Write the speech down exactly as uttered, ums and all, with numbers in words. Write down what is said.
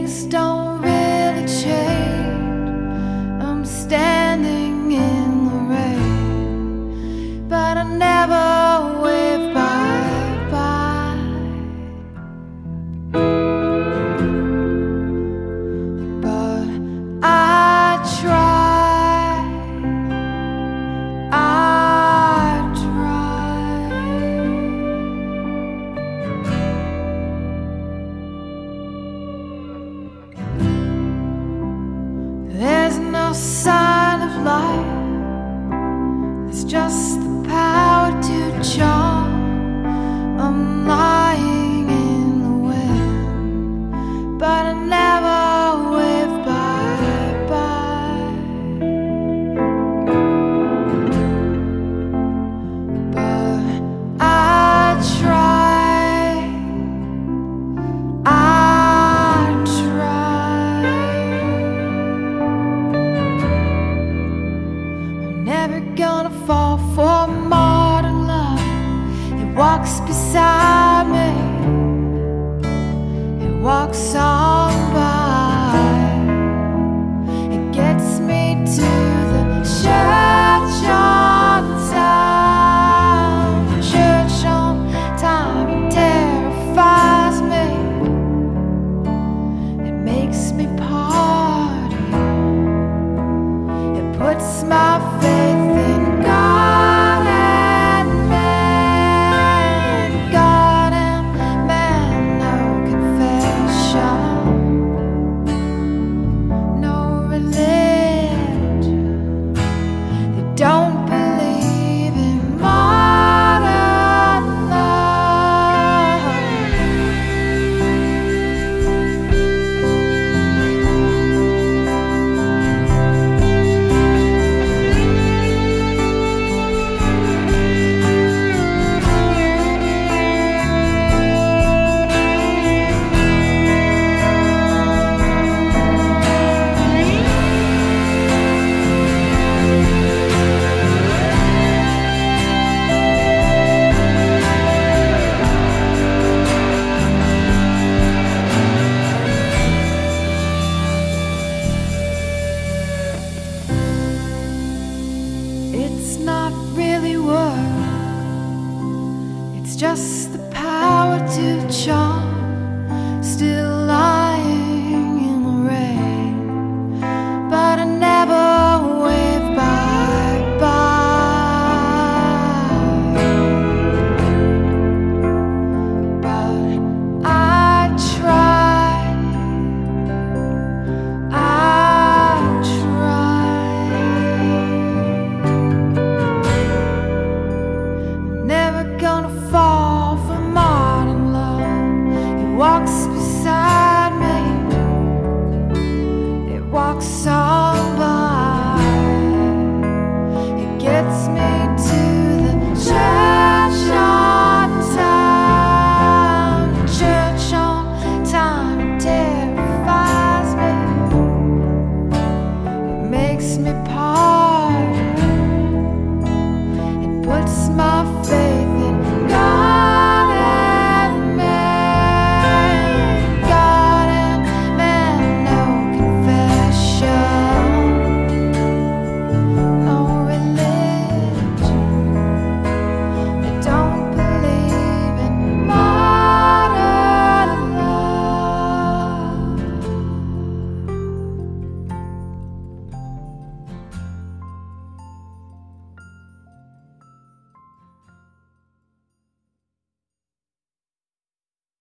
things don't really change. I'm standing in the rain, but I never wave bye-bye. But I try, I try. There's no sign of life, there's just the power to charm. I'm lying in the wind, but I never wave bye-bye. But I try, I try. I'm never gonna fall for modern love. It walks beside me, it walks on by. It gets me to the church on time. Church on time, it terrifies me. It makes me party, it puts my